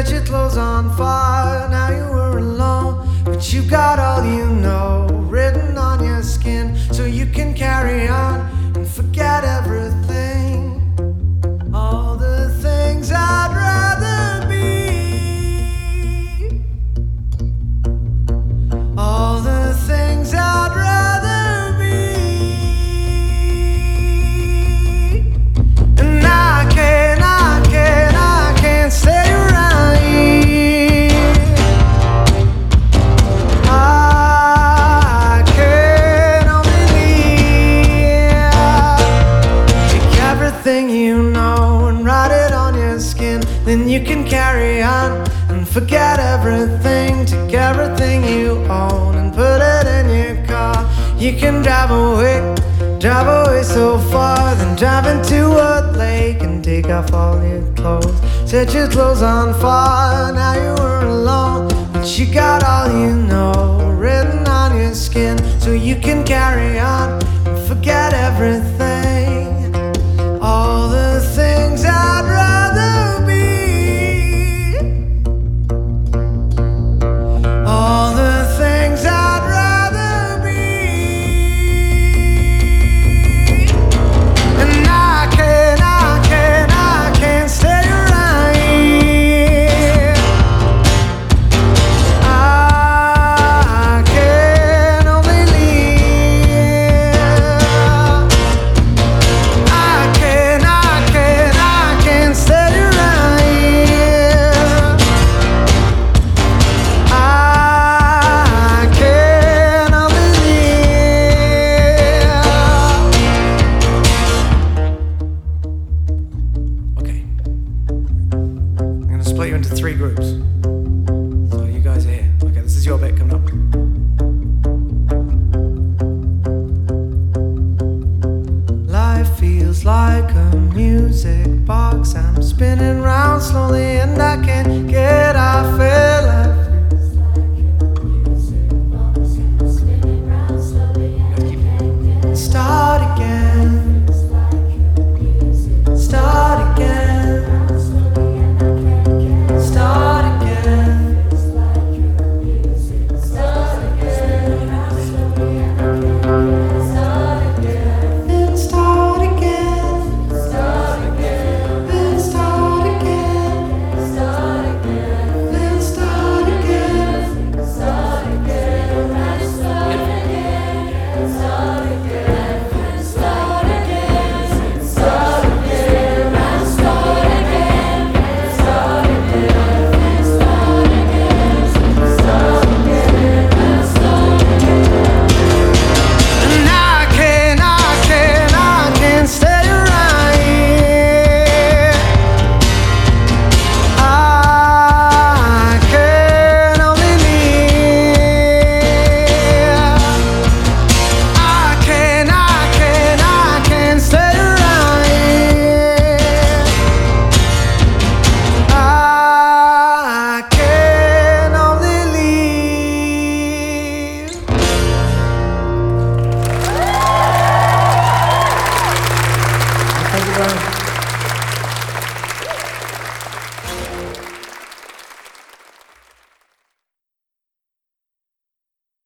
Set your clothes on fire, now you were alone. But you got all you know written on your skin, so you can carry on and forget everything. All the things I'd rather be. All the things I'd rather be. And I can't stay around here. I can only leave. Take everything you know and write it on your skin. Then you can carry on and forget everything. Take everything you own and put it in your car. You can drive away so far, then drive into a lake and take off all your clothes. Set your clothes on fire, now you were alone. But you got all you know written on your skin, so you can carry on and forget everything. All the things I'd rather be. All the things I'd rather be. And I can't stay around here. I can only leave. I can't stay around here. I can only leave. Okay. I'm gonna split you into 3 groups. So you guys are here. Okay, this is your bit coming up. Life feels like a music box. I'm spinning round slowly